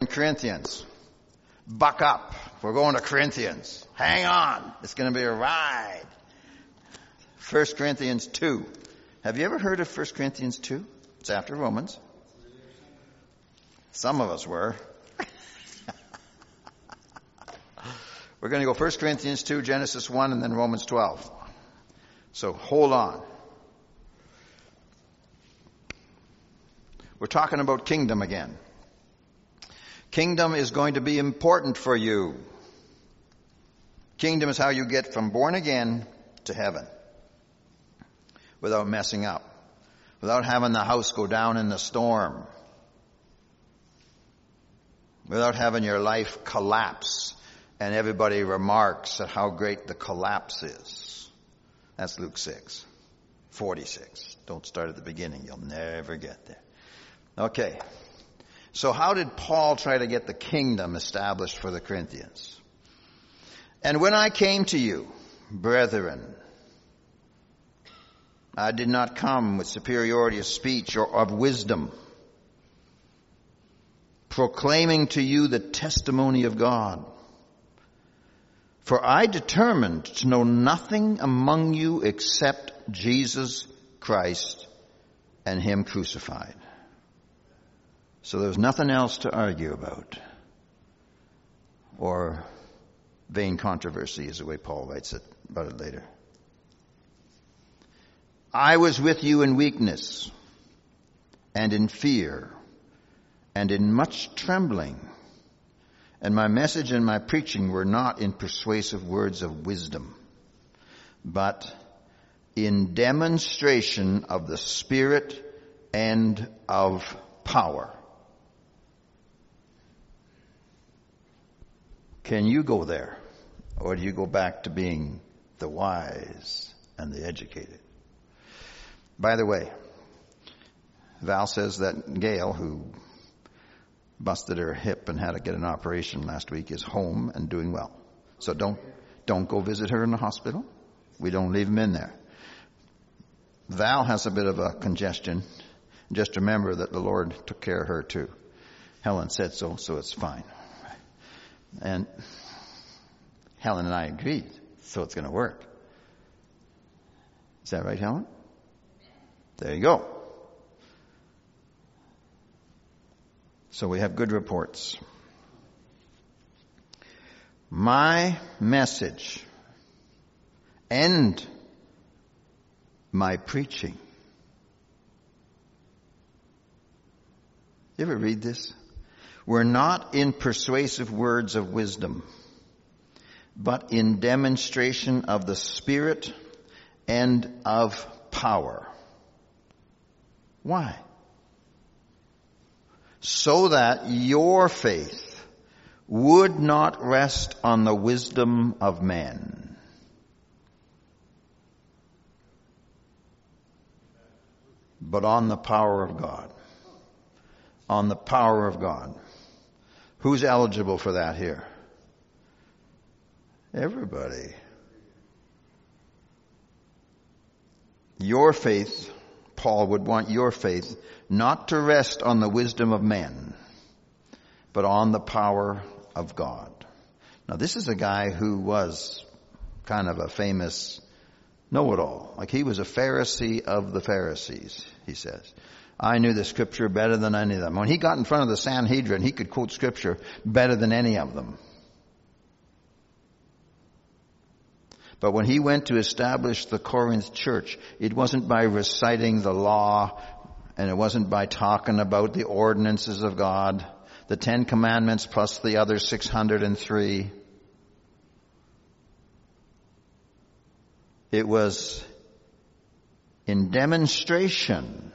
Corinthians. Buck up. We're going to Corinthians. Hang on. It's going to be a ride. 1 Corinthians 2. Have you ever heard of 1 Corinthians 2? It's after Romans. Some of us were. We're going to go 1 Corinthians 2, Genesis 1, and then Romans 12. So hold on. We're talking about kingdom again. Kingdom is going to be important for you. Kingdom is how you get from born again to heaven without messing up, without having the house go down in the storm, without having your life collapse and everybody remarks at how great the collapse is. That's Luke 6:46. Don't start at the beginning. You'll never get there. Okay. So how did Paul try to get the kingdom established for the Corinthians? And when I came to you, brethren, I did not come with superiority of speech or of wisdom, proclaiming to you the testimony of God. For I determined to know nothing among you except Jesus Christ and Him crucified. So there was nothing else to argue about, or vain controversy is the way Paul writes it about it later. I was with you in weakness and in fear and in much trembling. And my message and my preaching were not in persuasive words of wisdom, but in demonstration of the Spirit and of power. Can you go there? Or do you go back to being the wise and the educated? By the way, Val says that Gail, who busted her hip and had to get an operation last week, is home and doing well. So don't go visit her in the hospital. We don't leave them in there. Val has a bit of a congestion. Just remember that the Lord took care of her too. Helen said so it's fine. And Helen and I agreed, so it's going to work. Is that right, Helen? There you go. So we have good reports. My message and my preaching. You ever read this? We're not in persuasive words of wisdom, but in demonstration of the Spirit and of power. Why? So that your faith would not rest on the wisdom of men, but on the power of God. On the power of God. Who's eligible for that here? Everybody. Your faith, Paul would want your faith not to rest on the wisdom of men, but on the power of God. Now this is a guy who was kind of a famous know-it-all. Like he was a Pharisee of the Pharisees, he says. I knew the scripture better than any of them. When he got in front of the Sanhedrin, he could quote scripture better than any of them. But when he went to establish the Corinth church, it wasn't by reciting the law, and it wasn't by talking about the ordinances of God, the 10 Commandments plus the other 603. It was in demonstration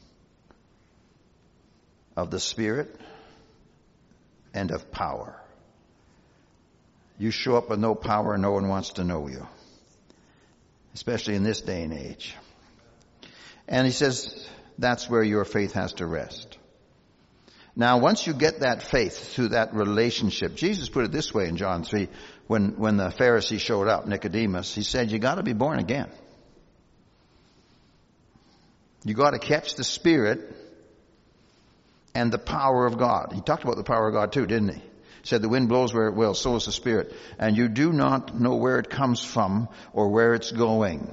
of the Spirit and of power. You show up with no power, no one wants to know you. Especially in this day and age. And he says that's where your faith has to rest. Now, once you get that faith through that relationship, Jesus put it this way in John 3, when the Pharisee showed up, Nicodemus, he said, you got to be born again. You got to catch the Spirit and the power of God. He talked about the power of God too, didn't he? He said the wind blows where it will, so is the Spirit. And you do not know where it comes from or where it's going.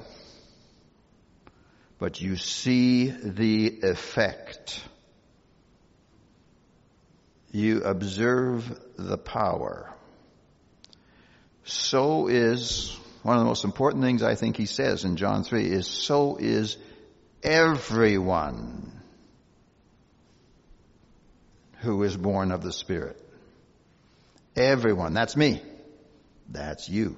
But you see the effect. You observe the power. So is, one of the most important things I think he says in John 3 is, so is everyone who is born of the Spirit. Everyone. That's me. That's you.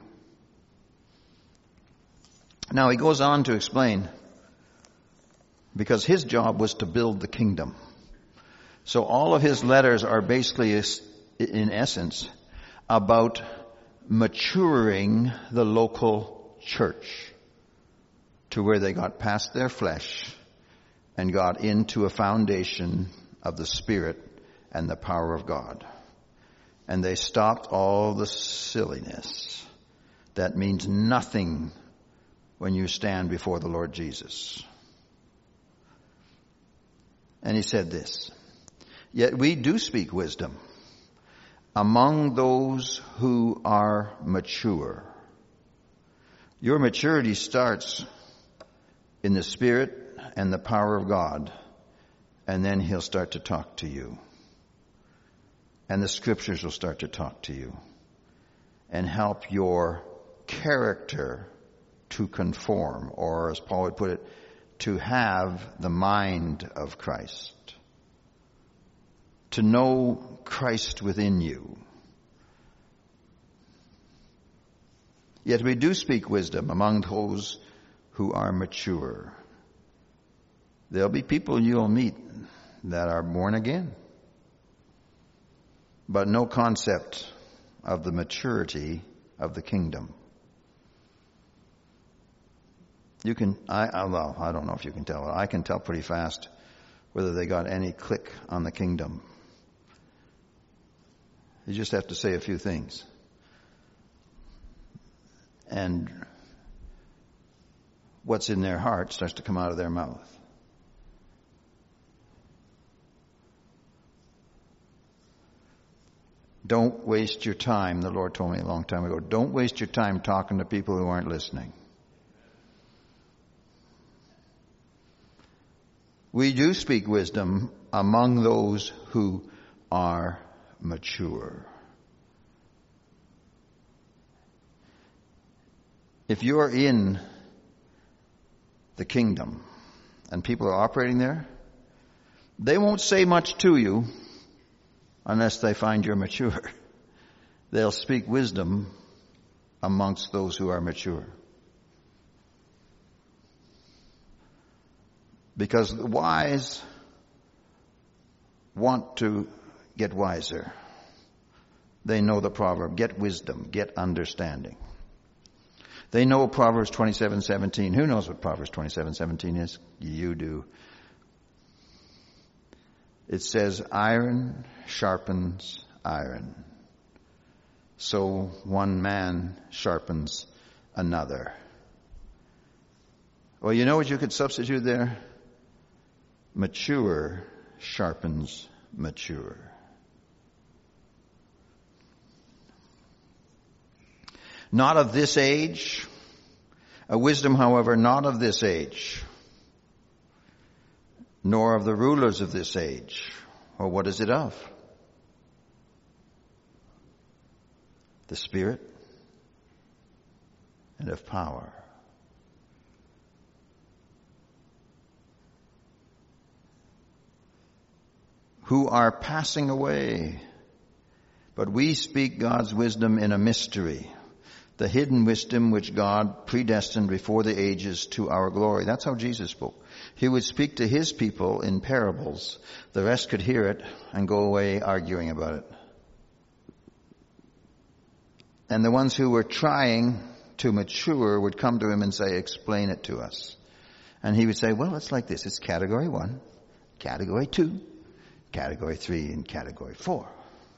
Now he goes on to explain, because his job was to build the kingdom. So all of his letters are basically, in essence, about maturing the local church to where they got past their flesh and got into a foundation of the Spirit and the power of God. And they stopped all the silliness that means nothing when you stand before the Lord Jesus. And he said this, yet we do speak wisdom among those who are mature. Your maturity starts in the Spirit and the power of God, and then he'll start to talk to you. And the Scriptures will start to talk to you and help your character to conform, or as Paul would put it, to have the mind of Christ. To know Christ within you. Yet we do speak wisdom among those who are mature. There'll be people you'll meet that are born again, but no concept of the maturity of the kingdom. You can, I don't know if you can tell. I can tell pretty fast whether they got any click on the kingdom. You just have to say a few things. And what's in their heart starts to come out of their mouth. Don't waste your time, the Lord told me a long time ago, don't waste your time talking to people who aren't listening. We do speak wisdom among those who are mature. If you're in the kingdom and people are operating there, they won't say much to you unless they find you're mature. They'll speak wisdom amongst those who are mature. Because the wise want to get wiser. They know the proverb, get wisdom, get understanding. They know Proverbs 27:17. Who knows what Proverbs 27:17 is? You do. It says, iron sharpens iron. So one man sharpens another. Well, you know what you could substitute there? Mature sharpens mature. Not of this age. A wisdom, however, not of this age, nor of the rulers of this age. Or what is it of? The Spirit and of power. Who are passing away. But we speak God's wisdom in a mystery, the hidden wisdom which God predestined before the ages to our glory. That's how Jesus spoke. He would speak to his people in parables. The rest could hear it and go away arguing about it. And the ones who were trying to mature would come to him and say, explain it to us. And he would say, well, it's like this. It's category 1, category 2, category 3, and category 4.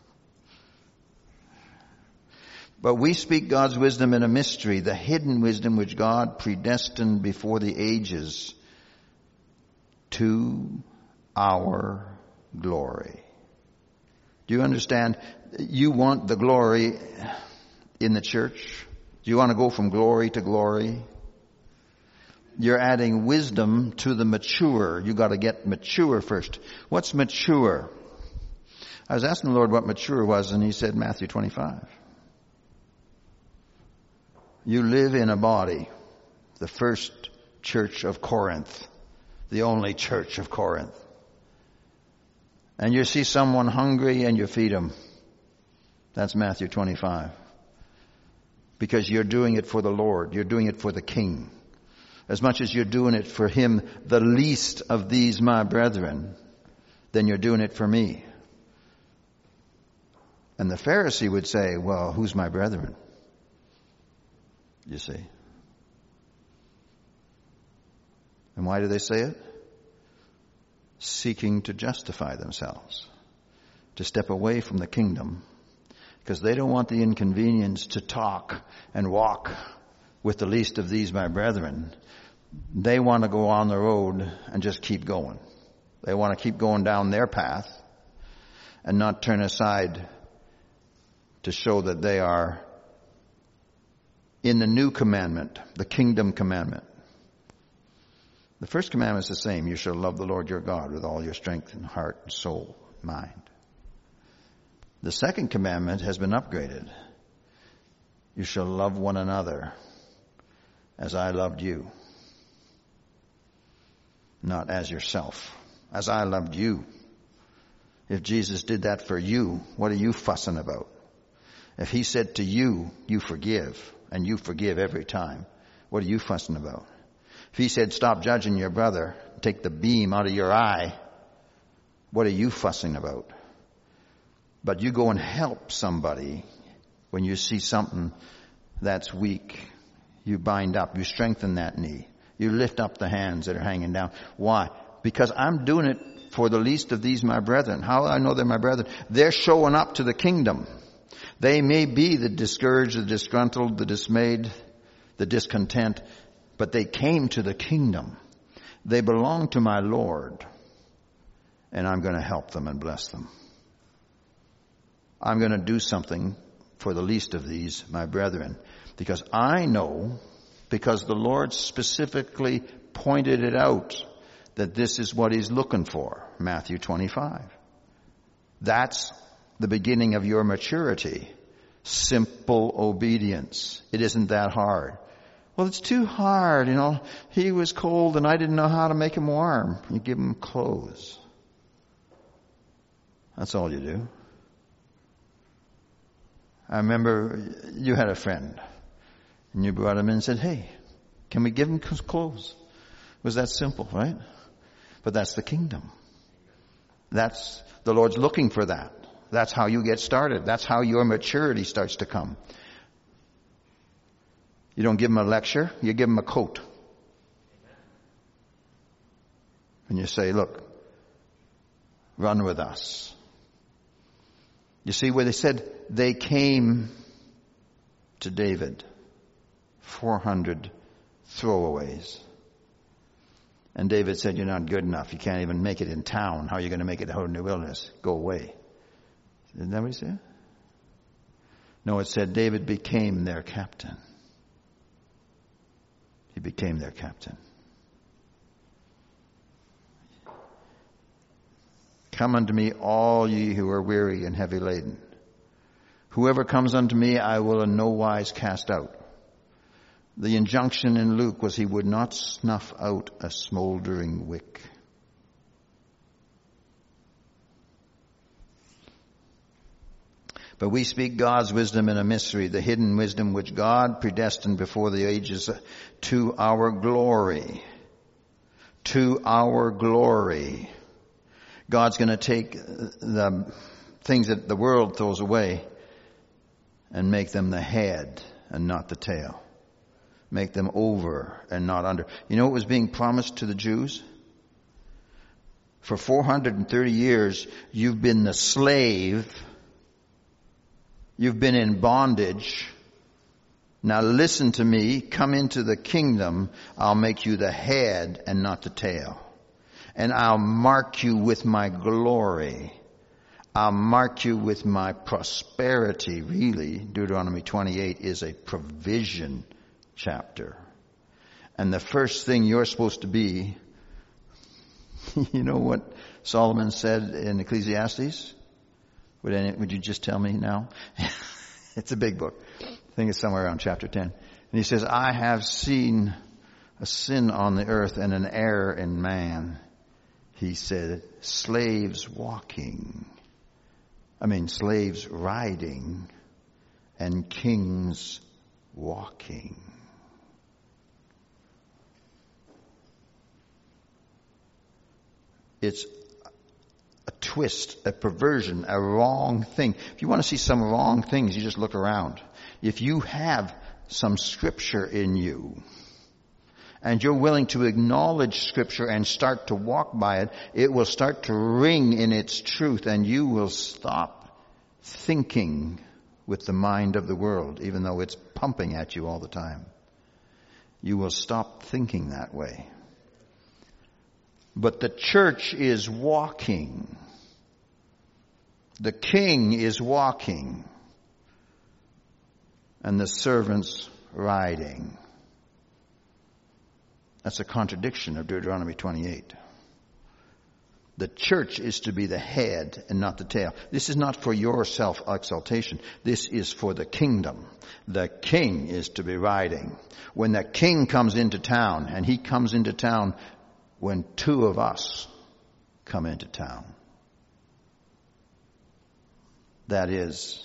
But we speak God's wisdom in a mystery, the hidden wisdom which God predestined before the ages to our glory. Do you understand? You want the glory in the church? Do you want to go from glory to glory? You're adding wisdom to the mature. You got to get mature first. What's mature? I was asking the Lord what mature was, and He said Matthew 25. You live in a body, the first church of Corinth, the only church of Corinth. And you see someone hungry and you feed them. That's Matthew 25. Because you're doing it for the Lord. You're doing it for the King. As much as you're doing it for Him, the least of these my brethren, then you're doing it for me. And the Pharisee would say, well, who's my brethren? You see. And why do they say it? Seeking to justify themselves, to step away from the kingdom, because they don't want the inconvenience to talk and walk with the least of these my brethren. They want to go on the road and just keep going. They want to keep going down their path and not turn aside to show that they are in the new commandment, the kingdom commandment. The first commandment is the same. You shall love the Lord your God with all your strength and heart and soul and mind. The second commandment has been upgraded. You shall love one another as I loved you. Not as yourself. As I loved you. If Jesus did that for you, what are you fussing about? If He said to you, you forgive, and you forgive every time, what are you fussing about? If He said, stop judging your brother, take the beam out of your eye, what are you fussing about? But you go and help somebody when you see something that's weak. You bind up, you strengthen that knee. You lift up the hands that are hanging down. Why? Because I'm doing it for the least of these my brethren. How do I know they're my brethren? They're showing up to the kingdom. They may be the discouraged, the disgruntled, the dismayed, the discontent, but they came to the kingdom. They belong to my Lord, and I'm going to help them and bless them. I'm going to do something for the least of these, my brethren, because I know, because the Lord specifically pointed it out, that this is what He's looking for. Matthew 25. That's the beginning of your maturity. Simple obedience. It isn't that hard. Well, it's too hard, He was cold and I didn't know how to make him warm. You give him clothes. That's all you do. I remember you had a friend and you brought him in and said, hey, can we give him clothes? It was that simple, right? But that's the kingdom. That's, the Lord's looking for that. That's how you get started. That's how your maturity starts to come. You don't give them a lecture, you give them a coat. And you say, look, run with us. You see where they said they came to David, 400 throwaways. And David said, you're not good enough. You can't even make it in town. How are you going to make it out in the wilderness? Go away. Isn't that what he said? No, it said David became their captain. He became their captain. Come unto me, all ye who are weary and heavy laden. Whoever comes unto me, I will in no wise cast out. The injunction in Luke was he would not snuff out a smoldering wick. But we speak God's wisdom in a mystery, the hidden wisdom which God predestined before the ages to our glory. To our glory. God's going to take the things that the world throws away and make them the head and not the tail. Make them over and not under. You know what was being promised to the Jews? For 430 years, you've been the slave. You've been in bondage. Now listen to me. Come into the kingdom. I'll make you the head and not the tail. And I'll mark you with my glory. I'll mark you with my prosperity. Really, Deuteronomy 28 is a provision chapter. And the first thing you're supposed to be, you know what Solomon said in Ecclesiastes? Would you just tell me now? It's a big book. I think it's somewhere around chapter 10. And he says, I have seen a sin on the earth and an error in man. He said, slaves riding and kings walking. It's a twist, a perversion, a wrong thing. If you want to see some wrong things, you just look around. If you have some scripture in you, and you're willing to acknowledge scripture and start to walk by it, it will start to ring in its truth, and you will stop thinking with the mind of the world, even though it's pumping at you all the time. You will stop thinking that way. But the church is walking. The king is walking. And the servants riding. That's a contradiction of Deuteronomy 28. The church is to be the head and not the tail. This is not for your self-exaltation. This is for the kingdom. The king is to be riding. When the king comes into town, and he comes into town when two of us come into town. That is,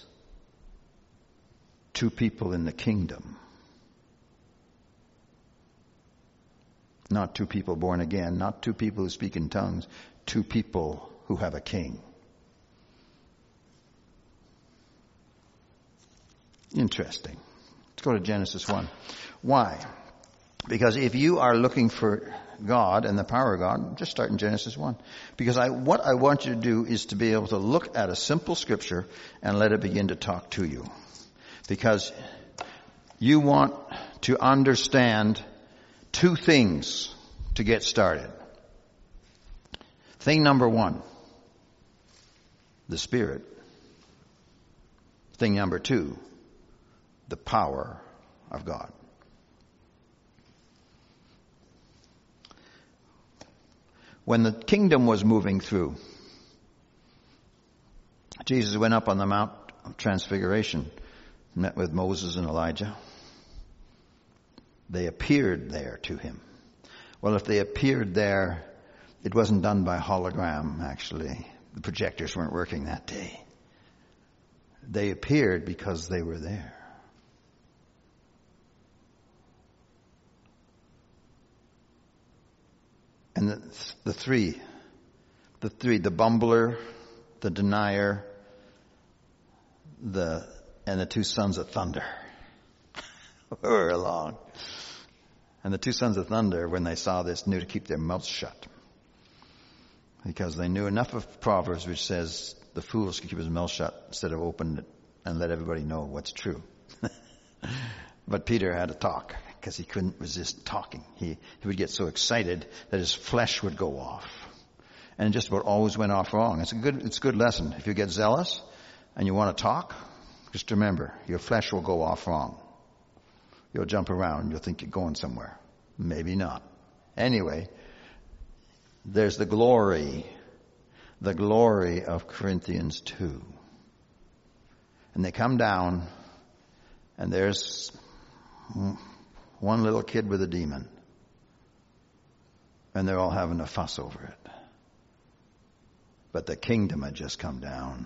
two people in the kingdom. Not two people born again, not two people who speak in tongues, two people who have a king. Interesting. Let's go to Genesis 1. Why? Because if you are looking for God and the power of God, just start in Genesis 1. Because what I want you to do is to be able to look at a simple scripture and let it begin to talk to you. Because you want to understand two things to get started. Thing number one, the Spirit. Thing number two, the power of God. When the kingdom was moving through, Jesus went up on the Mount of Transfiguration, met with Moses and Elijah. They appeared there to him. Well, if they appeared there, it wasn't done by hologram, actually. The projectors weren't working that day. They appeared because they were there. And the three, the bumbler, the denier, and the two sons of thunder were along. And the two sons of thunder, when they saw this, knew to keep their mouths shut. Because they knew enough of Proverbs which says the fool should keep his mouth shut instead of open it and let everybody know what's true. But Peter had to talk because he couldn't resist talking. He would get so excited that his flesh would go off. And it just about always went off wrong. It's a good lesson. If you get zealous and you want to talk, just remember, your flesh will go off wrong. You'll jump around. You'll think you're going somewhere. Maybe not. Anyway, there's the glory of Corinthians 2. And they come down, and there's one little kid with a demon. And they're all having a fuss over it. But the kingdom had just come down.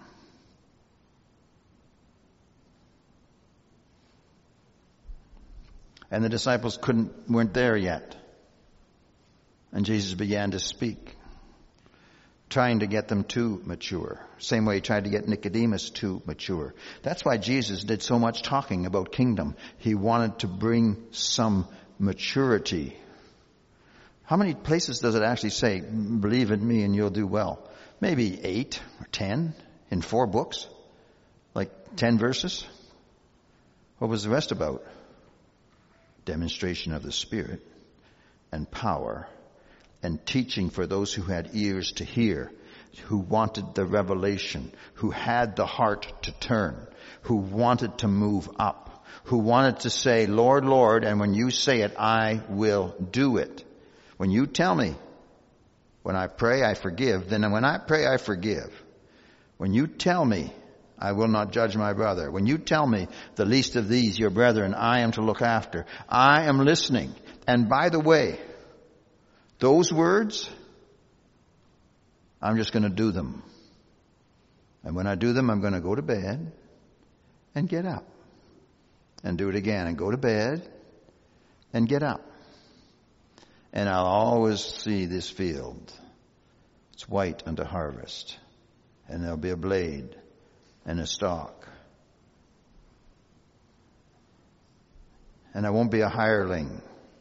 And the disciples weren't there yet. And Jesus began to speak, trying to get them to mature. Same way he tried to get Nicodemus to mature. That's why Jesus did so much talking about kingdom. He wanted to bring some maturity. How many places does it actually say, believe in me and you'll do well? Maybe 8 or 10 in 4 books, like 10 verses. What was the rest about? Demonstration of the Spirit and power and teaching for those who had ears to hear, who wanted the revelation, who had the heart to turn, who wanted to move up, who wanted to say, Lord, Lord, and when you say it, I will do it. When you tell me, when I pray, I forgive, then when I pray, I forgive. When you tell me, I will not judge my brother. When you tell me, the least of these, your brethren, I am to look after, I am listening. And by the way, those words, I'm just going to do them. And when I do them, I'm going to go to bed and get up. And do it again and go to bed and get up. And I'll always see this field. It's white unto harvest. And there'll be a blade and a stalk. And I won't be a hireling.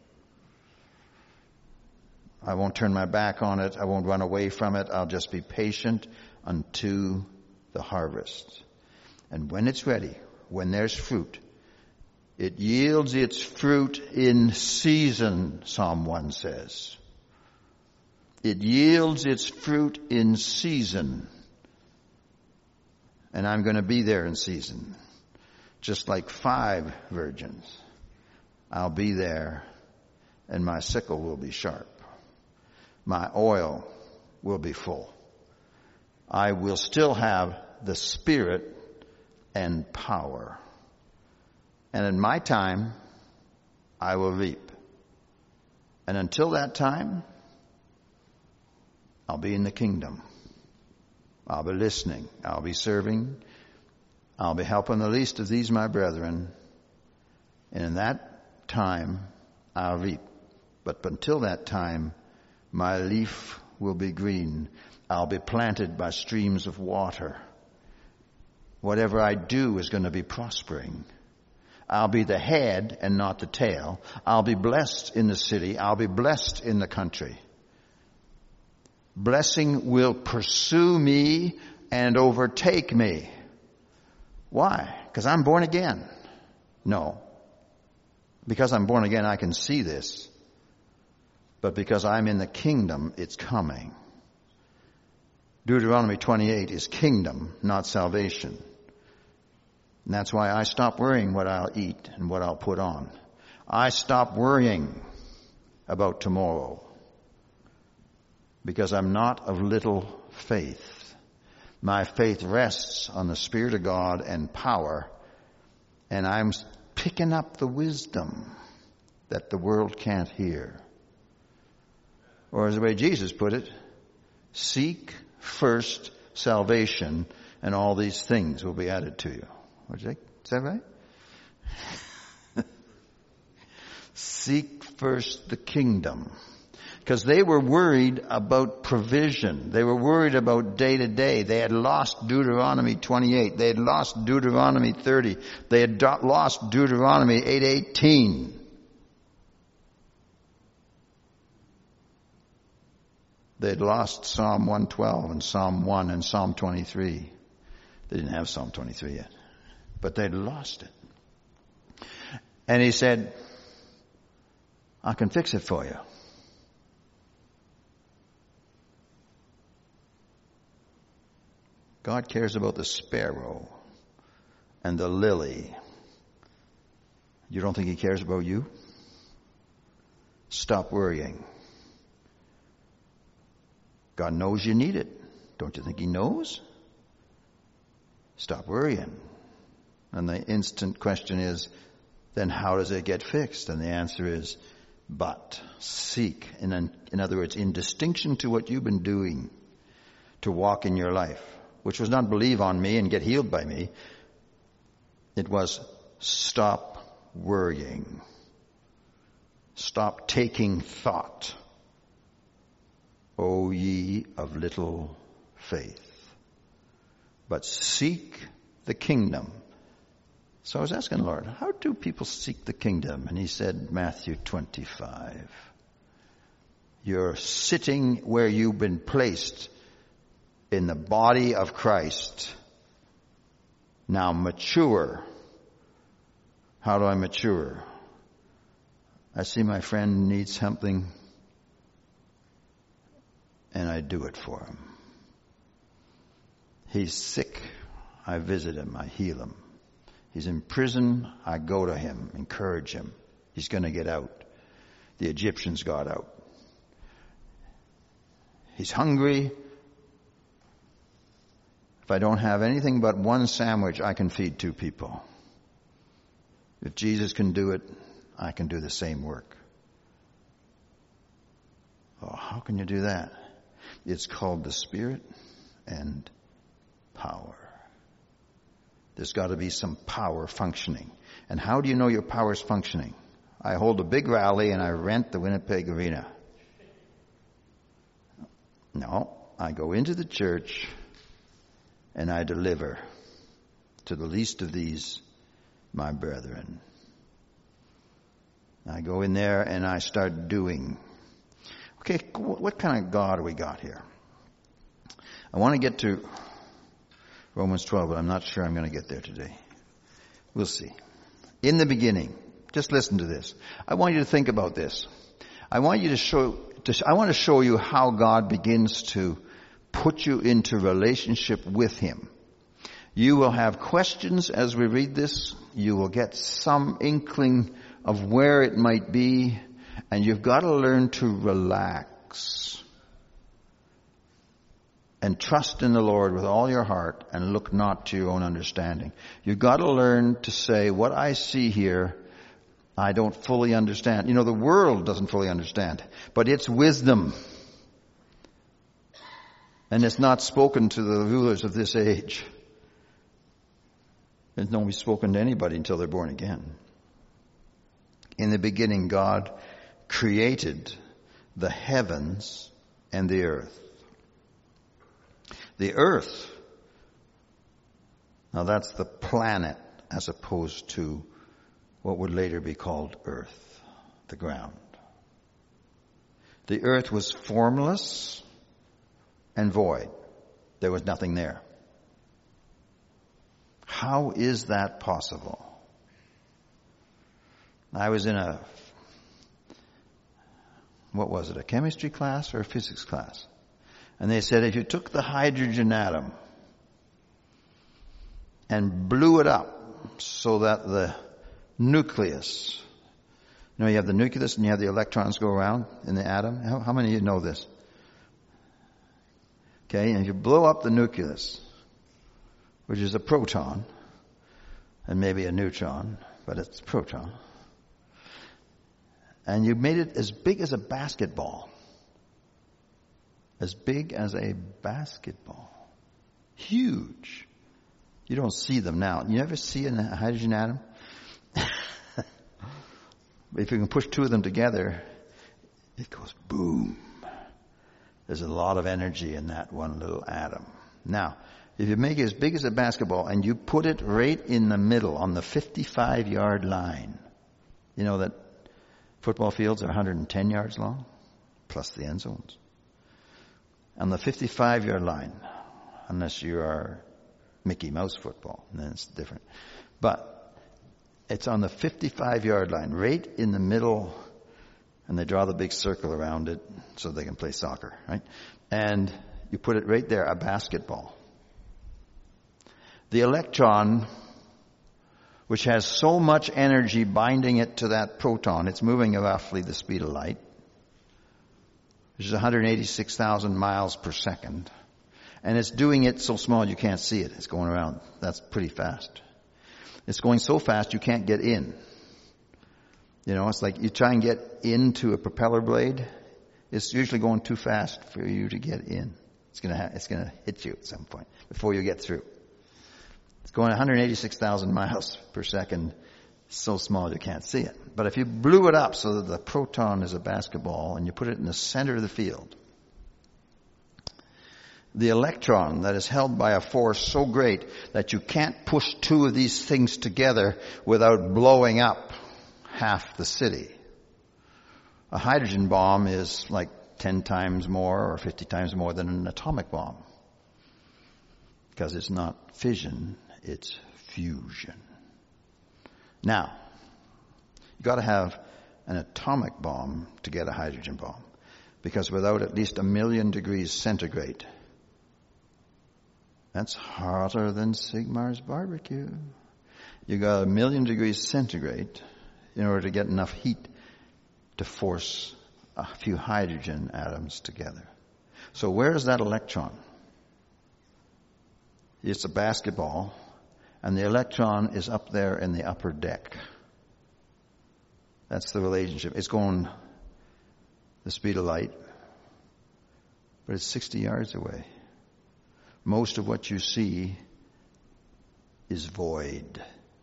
I won't turn my back on it. I won't run away from it. I'll just be patient unto the harvest. And when it's ready, when there's fruit, it yields its fruit in season, Psalm 1 says. It yields its fruit in season. And I'm going to be there in season. Just like 5 virgins. I'll be there and my sickle will be sharp. My oil will be full. I will still have the Spirit and power. And in my time, I will reap. And until that time, I'll be in the kingdom. I'll be listening. I'll be serving. I'll be helping the least of these, my brethren. And in that time, I'll reap. But until that time, my leaf will be green. I'll be planted by streams of water. Whatever I do is going to be prospering. I'll be the head and not the tail. I'll be blessed in the city. I'll be blessed in the country. Blessing will pursue me and overtake me. Why? Because I'm born again? No. Because I'm born again, I can see this. But because I'm in the kingdom, it's coming. Deuteronomy 28 is kingdom, not salvation. And that's why I stop worrying what I'll eat and what I'll put on. I stop worrying about tomorrow because I'm not of little faith. My faith rests on the Spirit of God and power, and I'm picking up the wisdom that the world can't hear. Or as the way Jesus put it, seek first salvation and all these things will be added to you. Is that right? Seek first the kingdom. Because they were worried about provision. They were worried about day to day. They had lost Deuteronomy 28. They had lost Deuteronomy 30. They had lost Deuteronomy 8:18. They had lost Psalm 112 and Psalm 1 and Psalm 23. They didn't have Psalm 23 yet. But they'd lost it. And he said, I can fix it for you. God cares about the sparrow and the lily. You don't think he cares about you? Stop worrying. God knows you need it. Don't you think he knows? Stop worrying. And the instant question is, then how does it get fixed? And the answer is, but seek. In other words, in distinction to what you've been doing to walk in your life, which was not believe on me and get healed by me. It was stop worrying. Stop taking thought. O ye of little faith. But seek the kingdom. So I was asking the Lord, how do people seek the kingdom? And he said, Matthew 25. You're sitting where you've been placed in the body of Christ. Now mature. How do I mature? I see my friend needs something. and I do it for him. He's sick, I visit him, I heal him. He's in prison, I go to him, encourage him. He's going to get out. The Egyptians got out. He's hungry. If I don't have anything but one sandwich, I can feed 2 people. If Jesus can do it, I can do the same work. Oh, how can you do that? It's called the Spirit and power. There's got to be some power functioning. And how do you know your power is functioning? I hold a big rally and I rent the Winnipeg Arena. No, I go into the church and I deliver to the least of these, my brethren. I go in there and I start doing. Okay, what kind of God we got here? I want to get to Romans 12, but I'm not sure I'm going to get there today. We'll see. In the beginning, just listen to this. I want you to think about this. I want to show you how God begins to put you into relationship with Him. You will have questions as we read this. You will get some inkling of where it might be, and you've got to learn to relax and trust in the Lord with all your heart and look not to your own understanding. You've got to learn to say, what I see here, I don't fully understand. You know, the world doesn't fully understand, but it's wisdom. And it's not spoken to the rulers of this age. It's not spoken to anybody until they're born again. In the beginning, God created the heavens and the earth. The earth, now that's the planet as opposed to what would later be called earth, the ground. The earth was formless and void. There was nothing there. How is that possible? I was in a chemistry class or a physics class? And they said if you took the hydrogen atom and blew it up so that the nucleus, you have the nucleus and you have the electrons go around in the atom. How many of you know this? Okay, and if you blow up the nucleus, which is a proton, and maybe a neutron, but it's a proton, and you made it as big as a basketball. As big as a basketball. Huge. You don't see them now. You ever see a hydrogen atom? If you can push 2 of them together, it goes boom. There's a lot of energy in that one little atom. Now, if you make it as big as a basketball and you put it right in the middle on the 55-yard line, you know that football fields are 110 yards long, plus the end zones. On the 55-yard line, unless you are Mickey Mouse football, then it's different. But it's on the 55-yard line, right in the middle, and they draw the big circle around it so they can play soccer, right? And you put it right there, a basketball. The electron, which has so much energy binding it to that proton, it's moving at roughly the speed of light, which is 186,000 miles per second. And it's doing it so small you can't see it. It's going around. That's pretty fast. It's going so fast you can't get in. It's like you try and get into a propeller blade. It's usually going too fast for you to get in. It's going to hit you at some point before you get through. It's going 186,000 miles per second. So small you can't see it. But if you blew it up so that the proton is a basketball and you put it in the center of the field, the electron that is held by a force so great that you can't push 2 of these things together without blowing up half the city. A hydrogen bomb is like 10 times more or 50 times more than an atomic bomb. Because it's not fission, it's fusion. Now, you've got to have an atomic bomb to get a hydrogen bomb. Because without at least 1,000,000 degrees centigrade, that's hotter than Sigmar's barbecue. You got 1,000,000 degrees centigrade in order to get enough heat to force a few hydrogen atoms together. So where is that electron? It's a basketball, and the electron is up there in the upper deck. That's the relationship. It's going the speed of light, but it's 60 yards away. Most of what you see is void.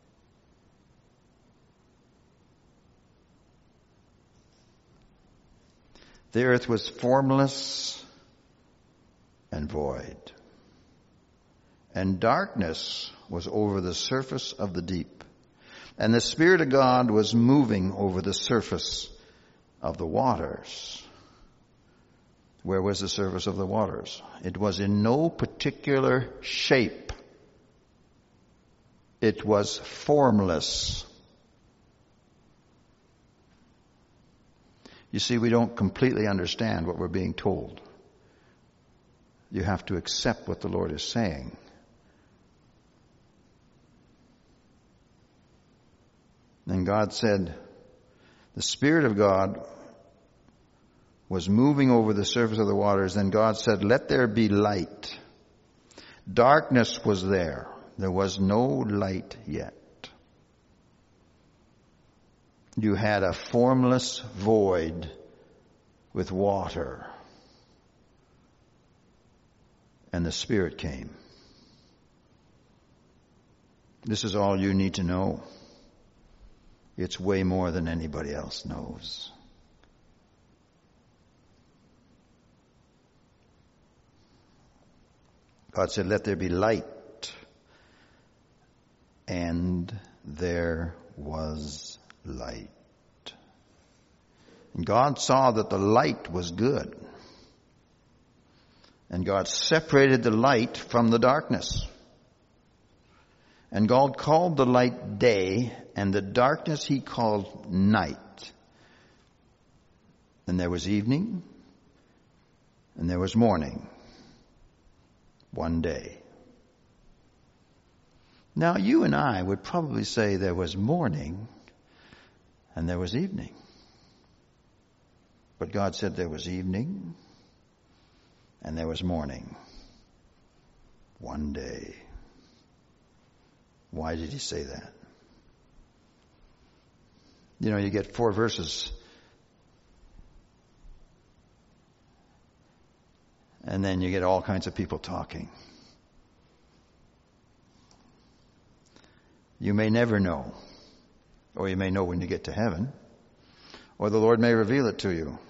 The earth was formless and void, and darkness was over the surface of the deep, and the Spirit of God was moving over the surface of the waters. Where was the surface of the waters? It was in no particular shape. It was formless. You see, we don't completely understand what we're being told. You have to accept what the Lord is saying. And God said, the Spirit of God was moving over the surface of the waters. Then God said, let there be light. Darkness was there. There was no light yet. You had a formless void with water. And the Spirit came. This is all you need to know. It's way more than anybody else knows. God said, let there be light. And there was light. And God saw that the light was good. And God separated the light from the darkness. And God called the light day, and the darkness he called night. And there was evening, and there was morning. One day. Now you and I would probably say there was morning and there was evening. But God said there was evening and there was morning. One day. Why did he say that? You know, you get 4 verses and then you get all kinds of people talking. You may never know. Or you may know when you get to heaven. Or the Lord may reveal it to you.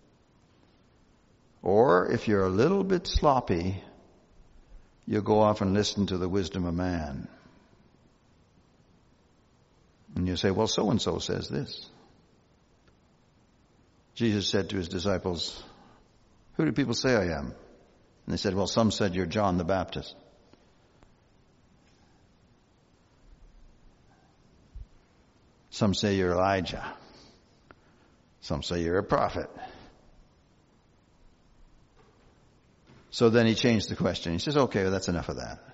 Or if you're a little bit sloppy, you'll go off and listen to the wisdom of man. And you say, well, so-and-so says this. Jesus said to his disciples, who do people say I am? And they said, well, some said you're John the Baptist. Some say you're Elijah. Some say you're a prophet. So then he changed the question. He says, okay, well, that's enough of that.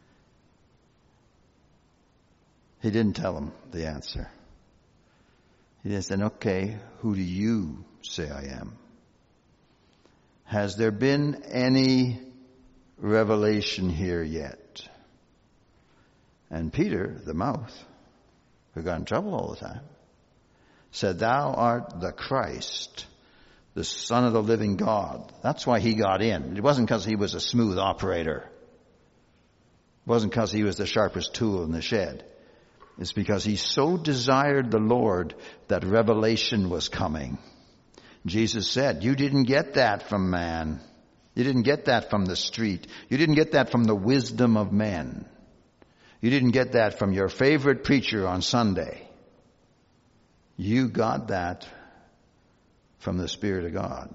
He didn't tell them the answer. He just said, okay, who do you say I am? Has there been any revelation here yet? And Peter, the mouth, who got in trouble all the time, said, thou art the Christ, the Son of the living God. That's why he got in. It wasn't because he was a smooth operator. It wasn't because he was the sharpest tool in the shed. It's because he so desired the Lord that revelation was coming. Jesus said, you didn't get that from man. You didn't get that from the street. You didn't get that from the wisdom of men. You didn't get that from your favorite preacher on Sunday. You got that from the Spirit of God.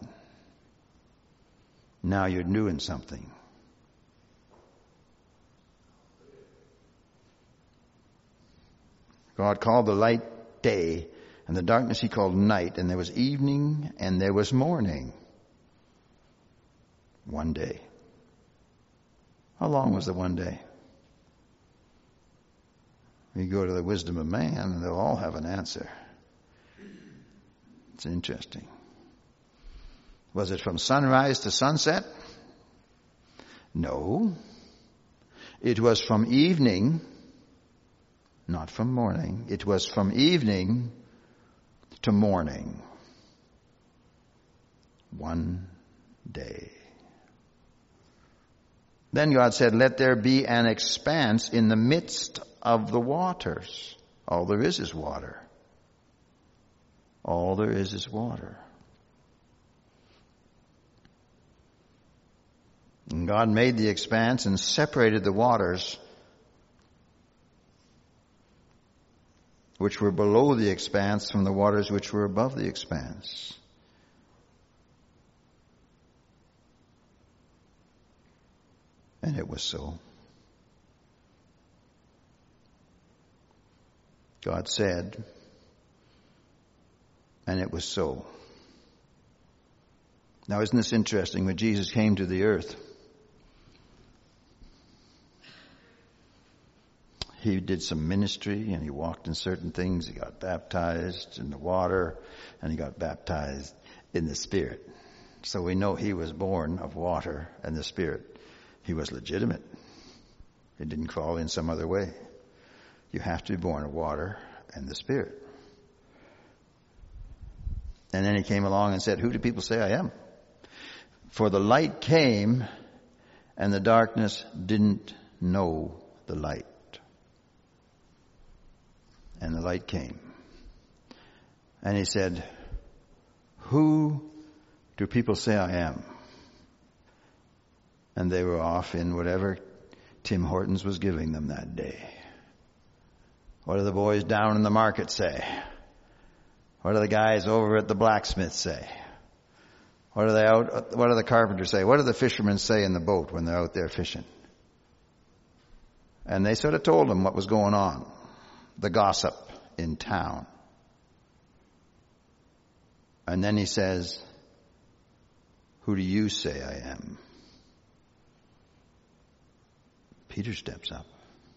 Now you're doing something. God called the light day, and the darkness he called night, and there was evening and there was morning. One day. How long was the one day? You go to the wisdom of man, and they'll all have an answer. It's interesting. Was it from sunrise to sunset? No. It was from evening, not from morning. It was from evening to morning. One day. Then God said, let there be an expanse in the midst of the waters. All there is water. All there is water. And God made the expanse and separated the waters which were below the expanse from the waters which were above the expanse. And it was so. God said, and it was so. Now, isn't this interesting? When Jesus came to the earth, he did some ministry and he walked in certain things. He got baptized in the water and he got baptized in the Spirit. So we know he was born of water and the Spirit. He was legitimate. It didn't fall in some other way. You have to be born of water and the Spirit. And then he came along and said, who do people say I am? For the light came and the darkness didn't know the light. And the light came. And he said, who do people say I am? And they were off in whatever Tim Hortons was giving them that day. What do the boys down in the market say? What do the guys over at the blacksmith say? What do the carpenters say? What do the fishermen say in the boat when they're out there fishing? And they sort of told them what was going on. The gossip in town. And then he says, who do you say I am? Peter steps up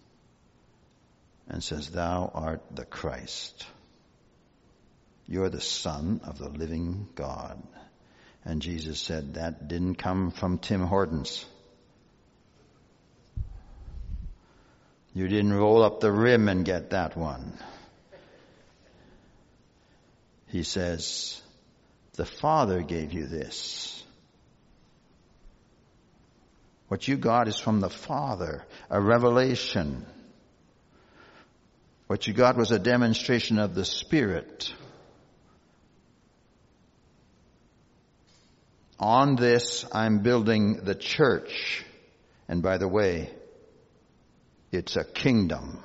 and says, thou art the Christ. You're the Son of the living God. And Jesus said, that didn't come from Tim Hortons. You didn't roll up the rim and get that one. He says, the Father gave you this. What you got is from the Father, a revelation. What you got was a demonstration of the Spirit. On this, I'm building the church. And by the way, it's a kingdom.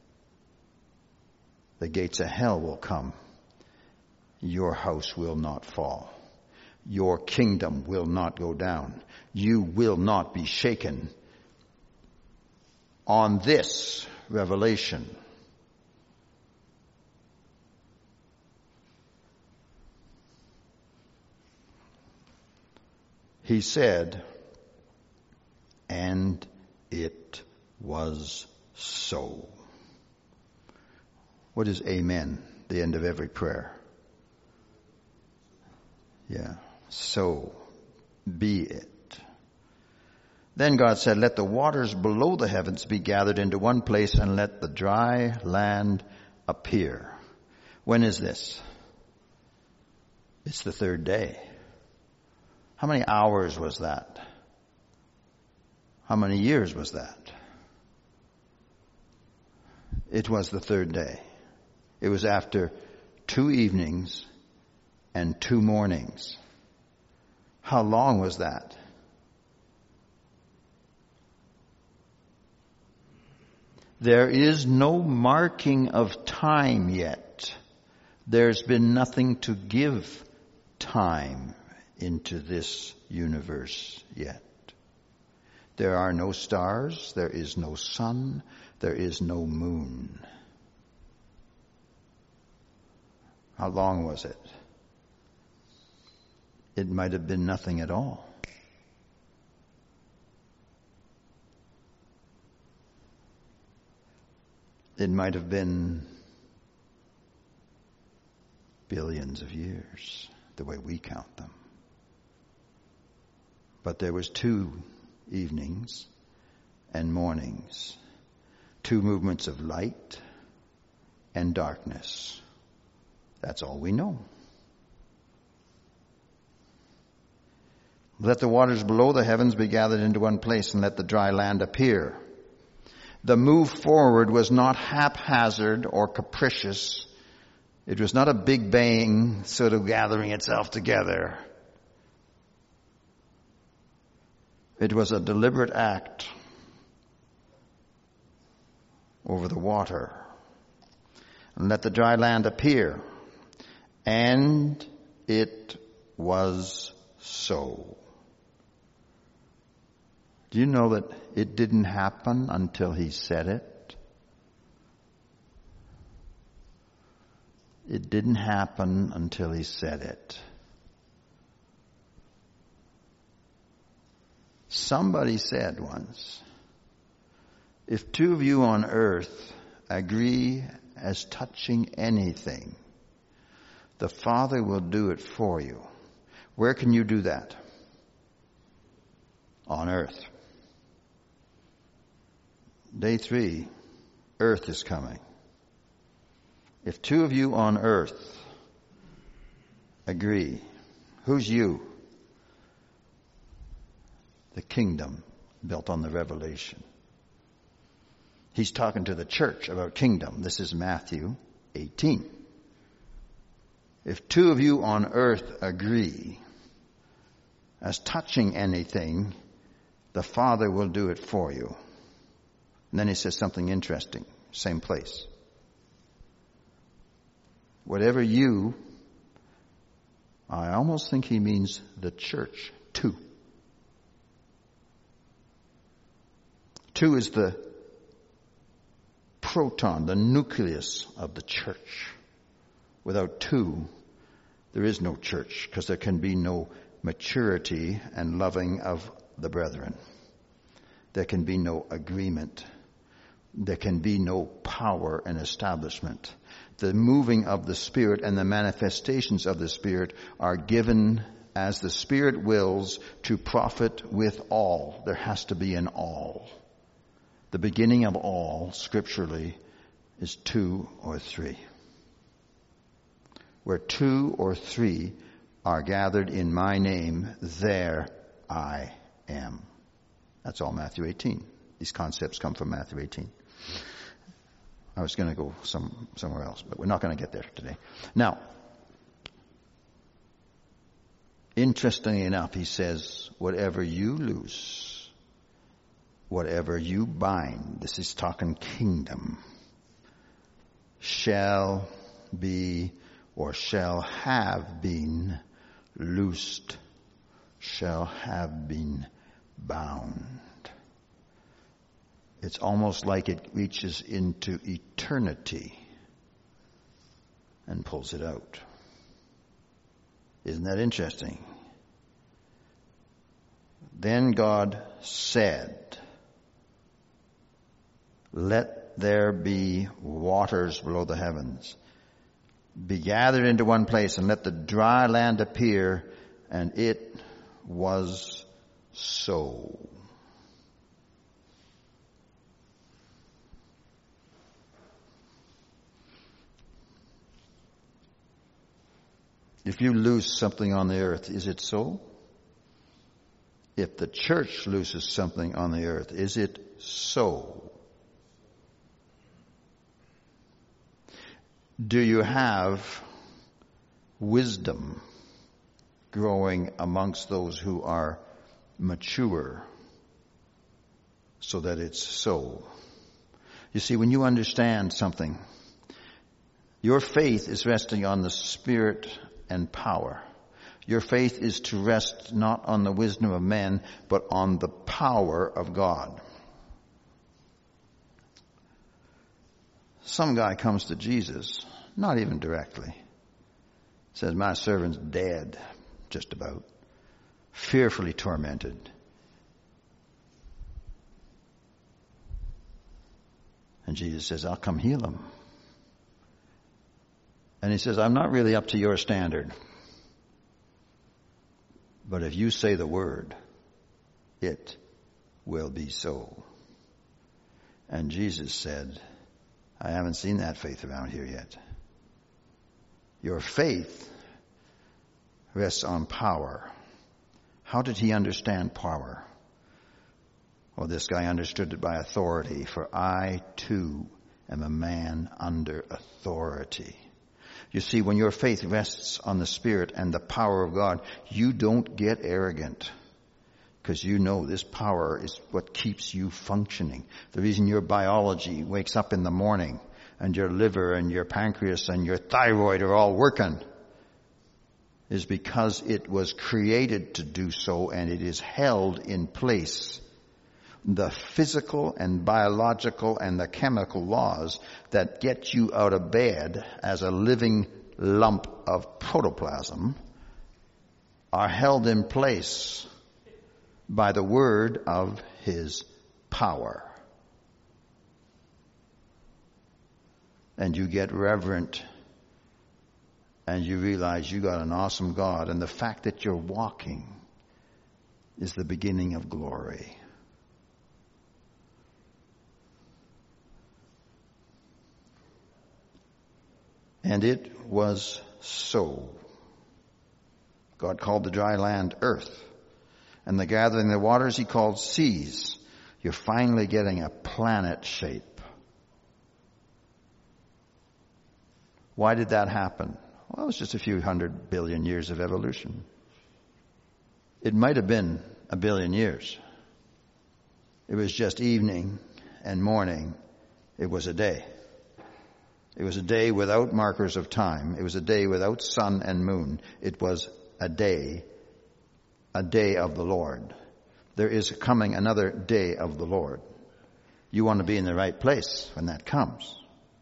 The gates of hell will come. Your house will not fall. Your kingdom will not go down. You will not be shaken. On this revelation, he said, and it was so. What is amen? The end of every prayer. Yeah. So be it. Then God said, let the waters below the heavens be gathered into one place and let the dry land appear. When is this? It's the third day. How many hours was that? How many years was that? It was the third day. It was after 2 evenings and 2 mornings. How long was that? There is no marking of time yet. There's been nothing to give time into this universe yet. There are no stars, there is no sun, there is no moon. How long was it? It might have been nothing at all. It might have been billions of years, the way we count them. But there was 2 evenings and mornings, 2 movements of light and darkness. That's all we know. Let the waters below the heavens be gathered into one place, and let the dry land appear. The move forward was not haphazard or capricious. It was not a big bang sort of gathering itself together. It was a deliberate act over the water. And let the dry land appear. And it was so. Do you know that it didn't happen until he said it? It didn't happen until he said it. Somebody said once, if 2 of you on earth agree as touching anything, the Father will do it for you. Where can you do that? On earth. Day 3, earth is coming. If 2 of you on earth agree, who's you? The kingdom built on the revelation. He's talking to the church about kingdom. This is Matthew 18. If 2 of you on earth agree as touching anything, the Father will do it for you. And then he says something interesting. Same place. Whatever you, I almost think he means the church, 2. 2 is the proton, the nucleus of the church. Without 2, there is no church, because there can be no maturity and loving of the brethren. There can be no agreement. There can be no power and establishment. The moving of the Spirit and the manifestations of the Spirit are given as the Spirit wills to profit with all. There has to be an all. The beginning of all, scripturally, is 2 or 3. Where 2 or 3 are gathered in my name, there I am. That's all Matthew 18. These concepts come from Matthew 18. I was going to go somewhere else, but we're not going to get there today. Now, interestingly enough, he says, whatever you loose, whatever you bind, this is talking kingdom, shall be or shall have been loosed, shall have been bound. It's almost like it reaches into eternity and pulls it out. Isn't that interesting? Then God said, let there be waters below the heavens, be gathered into one place, and let the dry land appear. And it was so. If you loose something on the earth, is it so? If the church looses something on the earth, is it so? Do you have wisdom growing amongst those who are mature so that it's so? You see, when you understand something, your faith is resting on the Spirit and power. Your faith is to rest not on the wisdom of men, but on the power of God. Some guy comes to Jesus, not even directly, says, my servant's dead, just about, fearfully tormented. And Jesus says, I'll come heal him. And he says, I'm not really up to your standard. But if you say the word, it will be so. And Jesus said, I haven't seen that faith around here yet. Your faith rests on power. How did he understand power? Well, this guy understood it by authority. For I, too, am a man under authority. You see, when your faith rests on the Spirit and the power of God, you don't get arrogant. Because you know this power is what keeps you functioning. The reason your biology wakes up in the morning and your liver and your pancreas and your thyroid are all working is because it was created to do so, and it is held in place. The physical and biological and the chemical laws that get you out of bed as a living lump of protoplasm are held in place by the word of his power. And you get reverent and you realize you got an awesome God, and the fact that you're walking is the beginning of glory. And it was so. God called the dry land earth, and the gathering of the waters he called seas. You're finally getting a planet shape. Why did that happen? Well, it was just a few 100 billion years of evolution. It might have been a billion years. It was just evening and morning. It was a day. It was a day without markers of time. It was a day without sun and moon. It was a day of the Lord. There is coming another day of the Lord. You want to be in the right place when that comes.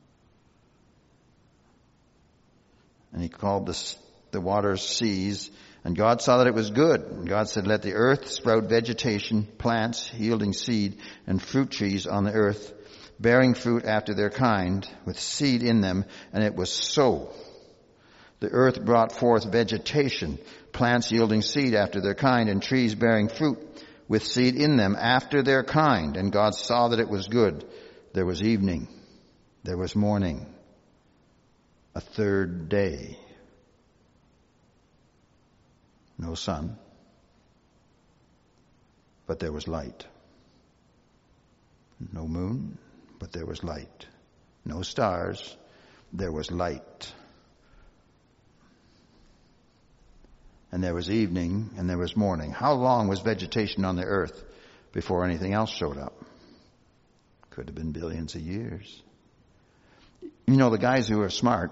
And he called the waters seas, and God saw that it was good. And God said, let the earth sprout vegetation, plants yielding seed, and fruit trees on the earth, bearing fruit after their kind, with seed in them, and it was so. The earth brought forth vegetation, plants yielding seed after their kind, and trees bearing fruit with seed in them after their kind. And God saw that it was good. There was evening. There was morning. A third day. No sun. But there was light. No moon. But there was light. No stars. There was light. And there was evening and there was morning. How long was vegetation on the earth before anything else showed up? Could have been billions of years. You know, the guys who are smart,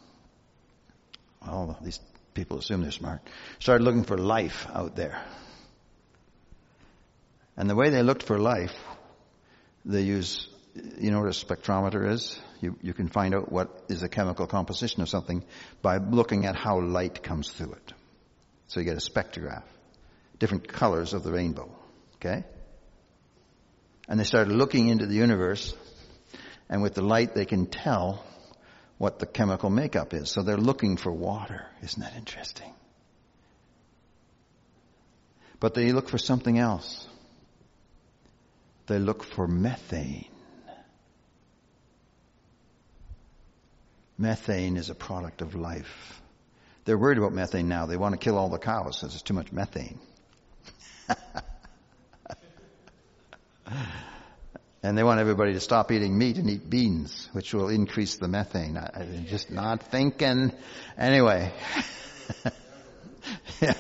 well, these people assume they're smart, started looking for life out there. And the way they looked for life, they use, you know what a spectrometer is? You can find out what is the chemical composition of something by looking at how light comes through it. So you get a spectrograph, different colors of the rainbow, okay? And they started looking into the universe, and with the light they can tell what the chemical makeup is. So they're looking for water. Isn't that interesting? But they look for something else. They look for methane. Methane is a product of life. They're worried about methane now. They want to kill all the cows because there's too much methane. And they want everybody to stop eating meat and eat beans, which will increase the methane. I'm just not thinking. Anyway. Yeah.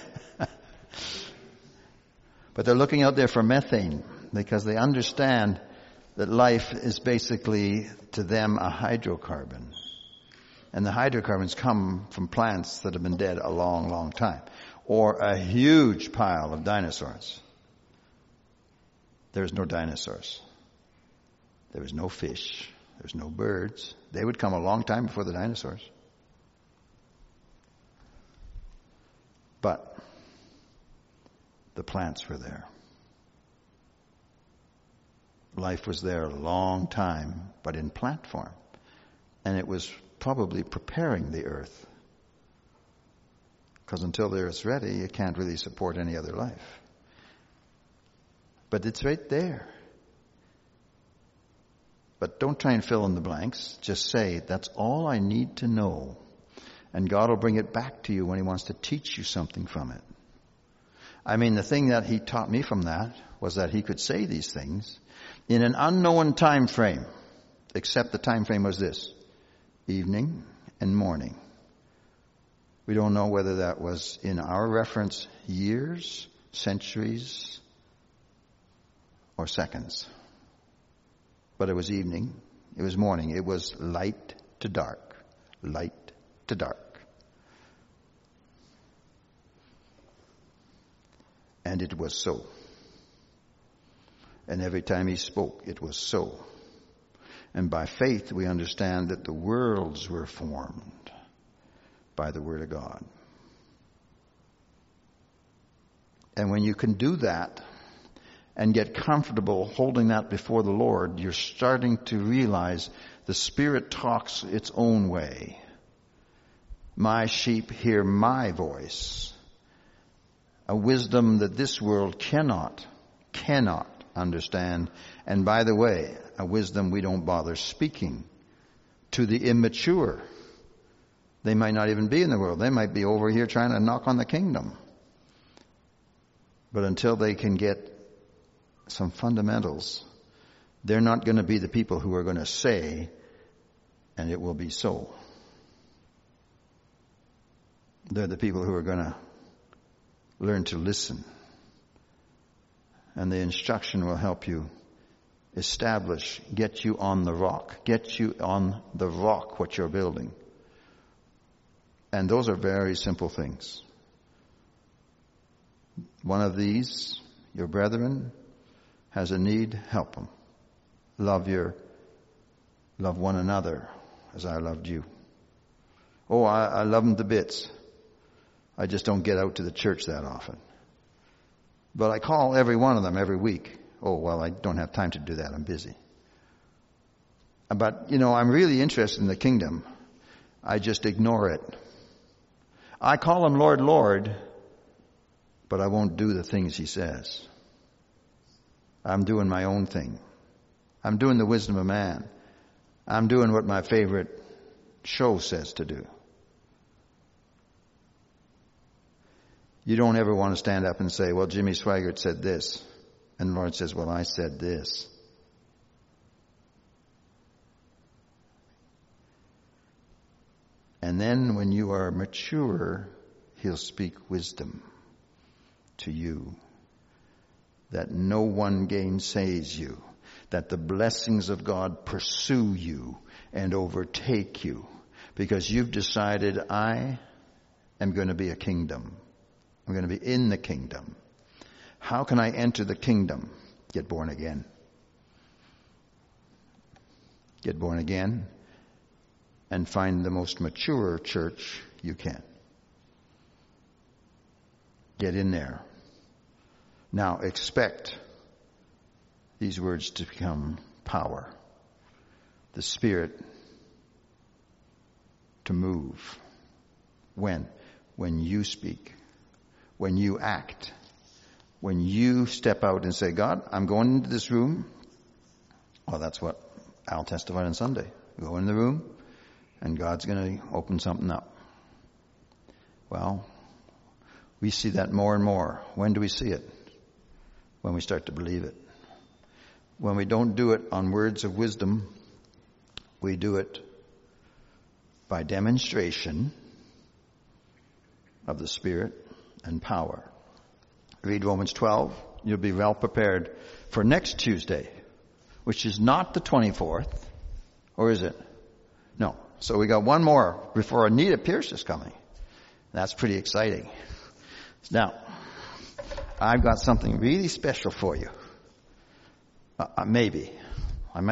But they're looking out there for methane because they understand that life is basically, to them, a hydrocarbon. And the hydrocarbons come from plants that have been dead a long, long time. Or a huge pile of dinosaurs. There's no dinosaurs. There was no fish. There was no birds. They would come a long time before the dinosaurs. But the plants were there. Life was there a long time, but in plant form. And it was probably preparing the earth. Because until the earth's ready, you can't really support any other life. But it's right there. But don't try and fill in the blanks. Just say, that's all I need to know. And God will bring it back to you when He wants to teach you something from it. I mean, the thing that He taught me from that was that He could say these things in an unknown time frame, except the time frame was this: evening and morning. We don't know whether that was in our reference years, centuries, or seconds. But it was evening, it was morning, it was light to dark, light to dark. And it was so. And every time He spoke, it was so. And by faith we understand that the worlds were formed by the Word of God. And when you can do that and get comfortable holding that before the Lord, you're starting to realize the Spirit talks its own way. My sheep hear my voice. A wisdom that this world cannot understand. And by the way, a wisdom we don't bother speaking to the immature. They might not even be in the world. They might be over here trying to knock on the kingdom. But until they can get some fundamentals, they're not going to be the people who are going to say, and it will be so. They're the people who are going to learn to listen. And the instruction will help you establish, get you on the rock what you're building. And those are very simple things. One of these, your brethren, has a need, help them. Love one another as I loved you. Oh, I love them to bits. I just don't get out to the church that often. But I call every one of them every week. Oh, well, I don't have time to do that. I'm busy. But, I'm really interested in the kingdom. I just ignore it. I call Him Lord, Lord, but I won't do the things He says. I'm doing my own thing. I'm doing the wisdom of man. I'm doing what my favorite show says to do. You don't ever want to stand up and say, well, Jimmy Swaggart said this. And the Lord says, well, I said this. And then when you are mature, He'll speak wisdom to you. That no one gainsays you. That the blessings of God pursue you and overtake you. Because you've decided, I am going to be a kingdom. I'm going to be in the kingdom. How can I enter the kingdom? Get born again. Get born again and find the most mature church you can. Get in there. Now expect these words to become power. The Spirit to move. When? When you speak. When you act. When you step out and say, God, I'm going into this room. Well, that's what Al testified on Sunday. Go in the room and God's going to open something up. Well, we see that more and more. When do we see it? When we start to believe it. When we don't do it on words of wisdom, we do it by demonstration of the Spirit and power. Read Romans 12. You'll be well prepared for next Tuesday, which is not the 24th. Or is it? No. So we got one more before Anita Pierce is coming. That's pretty exciting. Now, I've got something really special for you. Maybe.